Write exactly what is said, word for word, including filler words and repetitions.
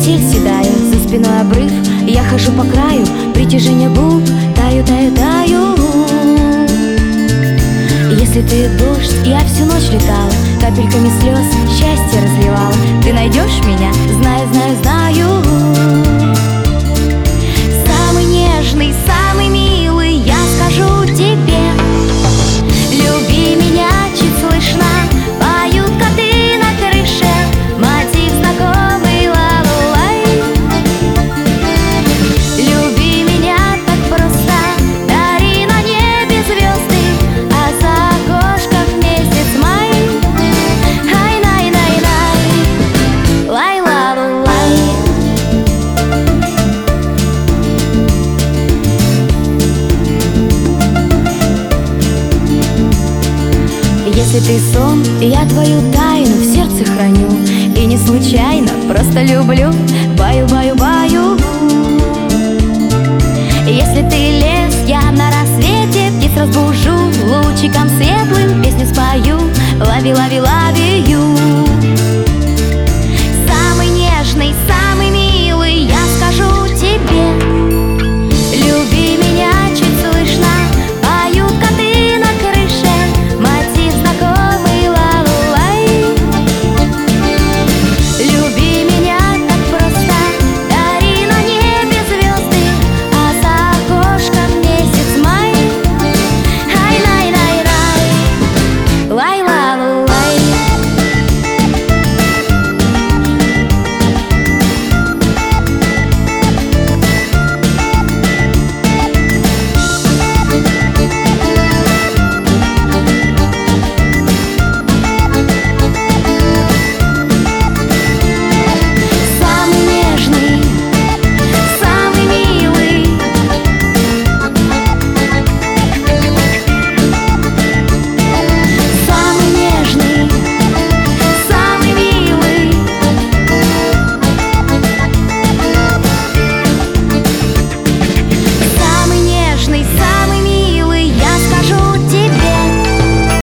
метель седая, за спиной обрыв. Я хожу по краю, притяжение губ, таю, таю, таю. Если ты дождь, я всю ночь летала, капельками слез счастье разливала. Ты найдешь меня, знаю, знаю, знаю. Самый нежный, самый милый, я скажу тебе. Люби меня, чуть слышно поют коты на крыше, мотив знакомый, ла-ла-лай. Люби меня так просто, дари на небе звезды, а за окошком месяц май. Ай-най-най-най, лай-ла-ла-лай. Если ты сон, я твою тайну в сердце храню, и не случайно, просто люблю, баю-баю-баю. Если ты лес, я на рассвете птиц разбужу, лучиком светлым песню спою, лови-лови-лови-ю.